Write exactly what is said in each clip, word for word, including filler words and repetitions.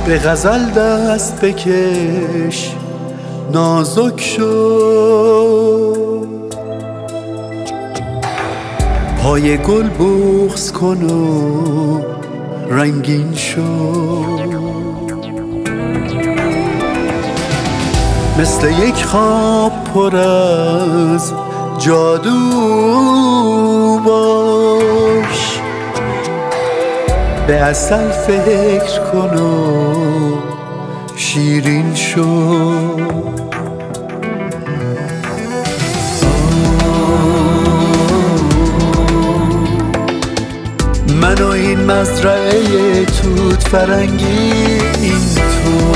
به غزل دست بکش نازک شو، پای گل بغض کن و رنگین شو. مثل یک خواب پر از جادو باش، به عسل فکر کن و شیرین شو. من و این مزرعه توت فرنگی، این تو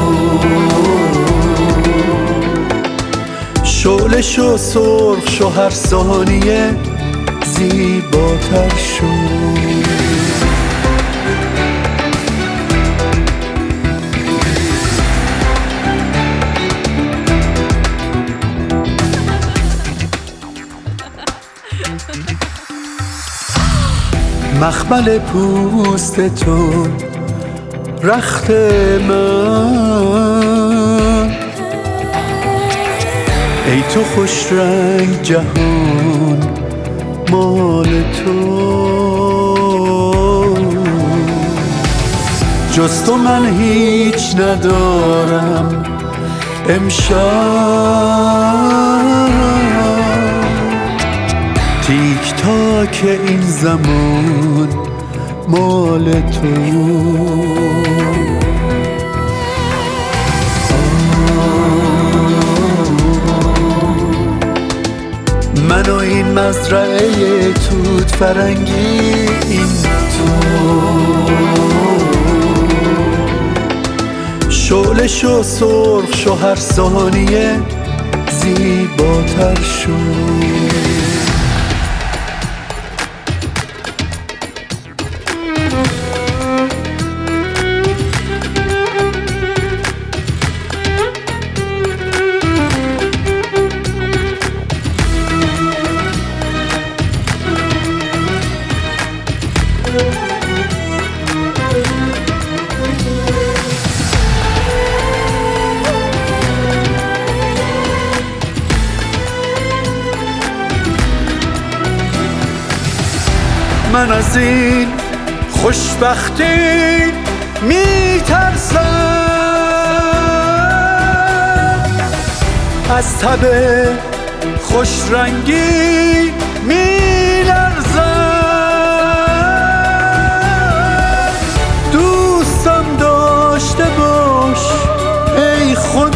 شعله شو، سرخ شو، هر ثانیه زیباتر شو. مخمل پوست تو رخت من، ای تو خوش رنگ جهان مال تو. جز تو من هیچ ندارم امشب، تیک تاک این زمان مال تو. من و این مزرعه توت فرنگی، این تو شعله شو، سرخ شو، هر ثانیه زیباتر شو. من از این خوشبختی میترسم، از تب خوشرنگی میلرزم. دوستم داشته باش ای خود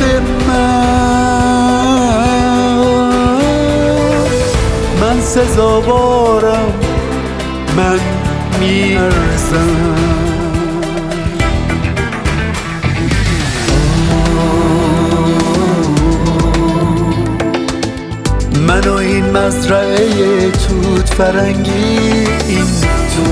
من، من سزاوارم، من میارزم. من و این مزرعه توت فرنگی، این تو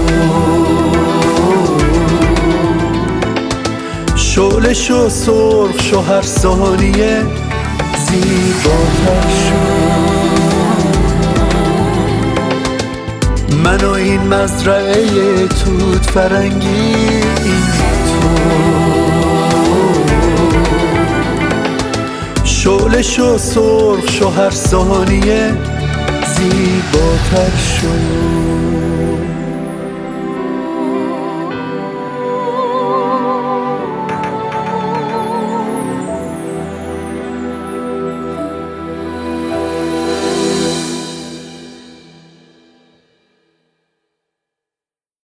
شعله شو، سرخ شو، هر ثانیه زیباتر شو. من و این مزرعه توت فرنگی، این تو شعله شو، سرخ شو، هر ثانیه زیباتر شو.